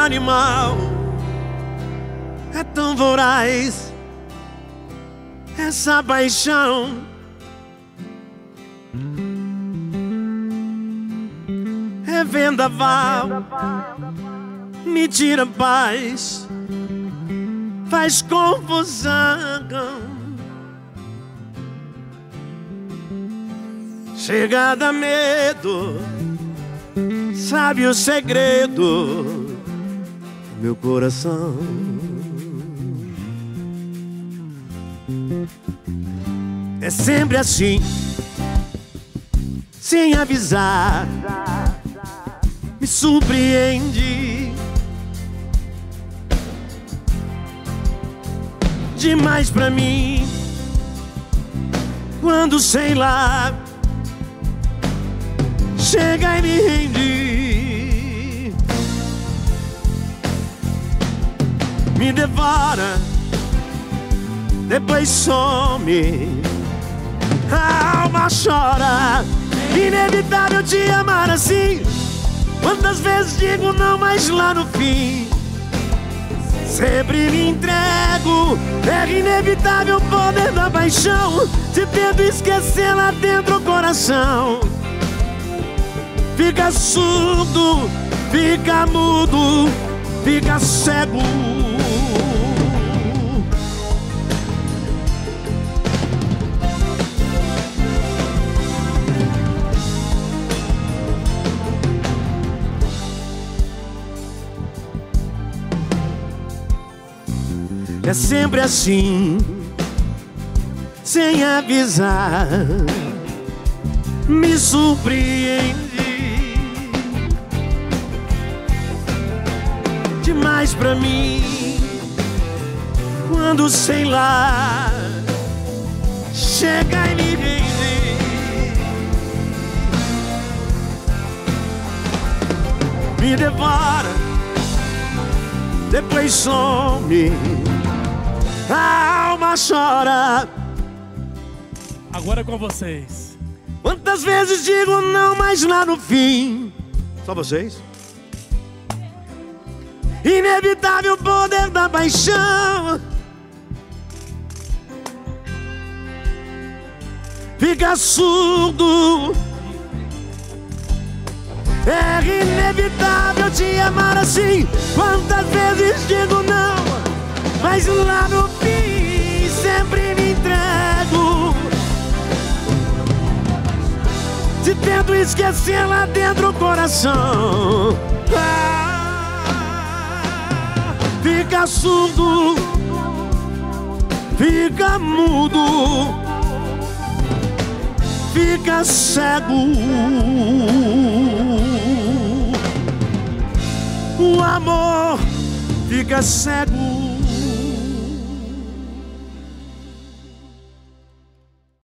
animal é tão voraz, essa paixão é vendaval, me tira a paz, faz confusão. Chega a dar medo, sabe o segredo do meu coração. É sempre assim, sem avisar, me surpreende demais pra mim. Quando sei lá, chega e me rende, me devora, depois some, a alma chora. Inevitável te amar assim. Quantas vezes digo não, mas lá no fim sempre me entrego. É inevitável o poder da paixão, te tento esquecer lá dentro do coração. Fica surdo, fica mudo, fica cego. É sempre assim, sem avisar, me surpreende demais pra mim. Quando sei lá, chega e me rende, me devora, depois some, a alma chora. Agora é com vocês. Quantas vezes digo não, mas lá no fim, só vocês. Inevitável o poder da paixão, fica surdo. É inevitável te amar assim. Quantas vezes digo não, mas lá no fim sempre me entrego. Te tento esquecer lá dentro do coração. Fica surdo, fica mudo, fica cego. O amor fica cego.